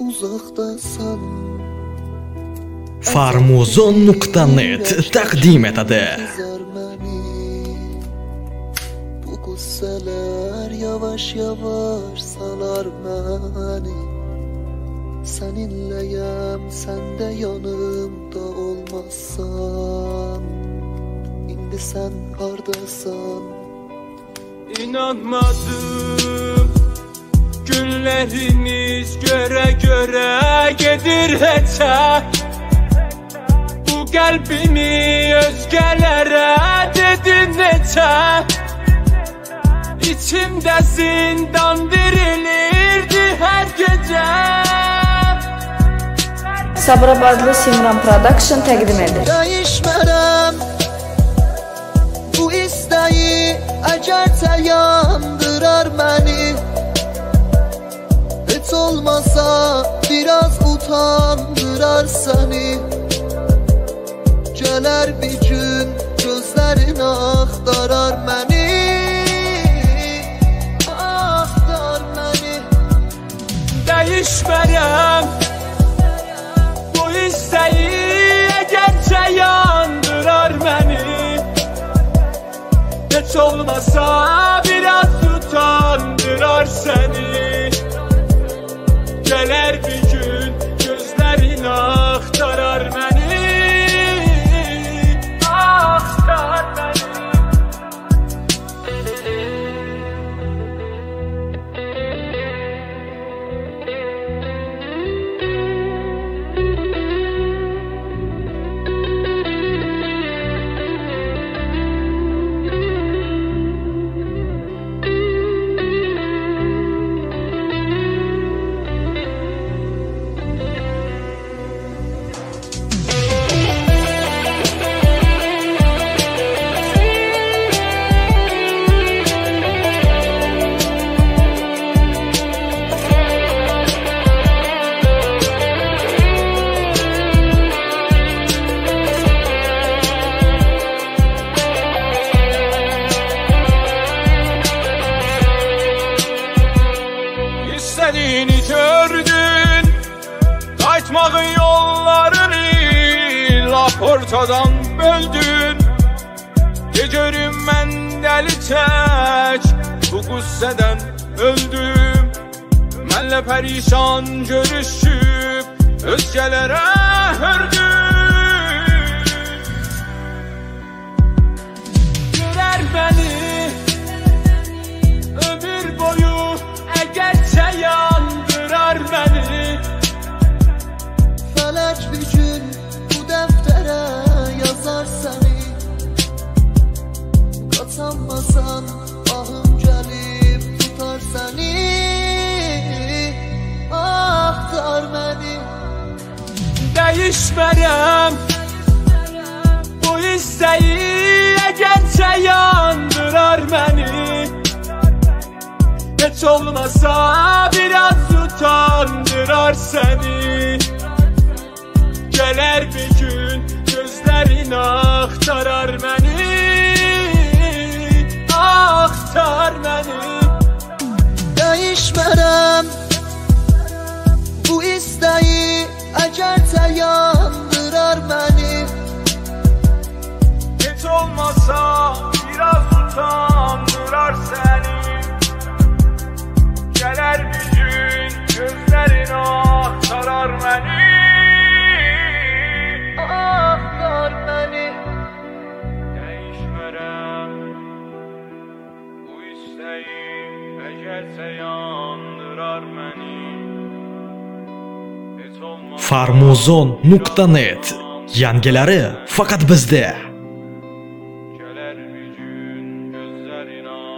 uzaqdasan. Farmuzon.net taqdim etadi. Bu qıssalar yavaş yavaş salar məni. Seninleyim, sen de yanımda olmazsan. İndi sen hardasan. İnanmadım, günleriniz göre göre gedir heçə. Bu qəlbimi özgələrə dedin neçə. İçimdə zindan dirilirdi hər gecə. Sabirabadlı Simran Production təqdim edir. Değişmərəm bu istəyi, əgərcə yandırar məni. Heç olmasa biraz utandırar səni. Gələr bir gün gözlərin axtarar məni. Axtar məni. Değişmərəm bu istəyi, əgərcə yandırar məni. Heç olmasa biraz utandırar səni. Gələr bir gün gözlərin axtarar məni. Axtar məni. İstediğini gördün, qaytmağın yollarını lap ortadan böldün. De görüm mən dəli tək bu qüssədən öldüm. Mənlə pərişan görüşüb özgələrə hördün. Görər məni ömür boyu, əgərcə yandırar məni. Fələk bir gün bu dəftərə yazar səni. Qaçanmasan ahım gəlib tutar səni. Axtar məni. Değişmərəm bu istəyi, əgərcə yandırar məni. Heç olmasa biraz utandırar səni. Gələr bir gün gözlərin axtarar məni. Axtar məni. Değişmərəm bu istəyi, əgərcə yandırar məni. Heç olmasa biraz utandırar səni. Gələr bir gün gözlərin axtarar məni. Axtar məni. Değişmərəm bu istəyi, əgərcə yandırar məni. Heç olmasa Farmuzon.net yangilari faqat bizda. gələr bir gün gözlərin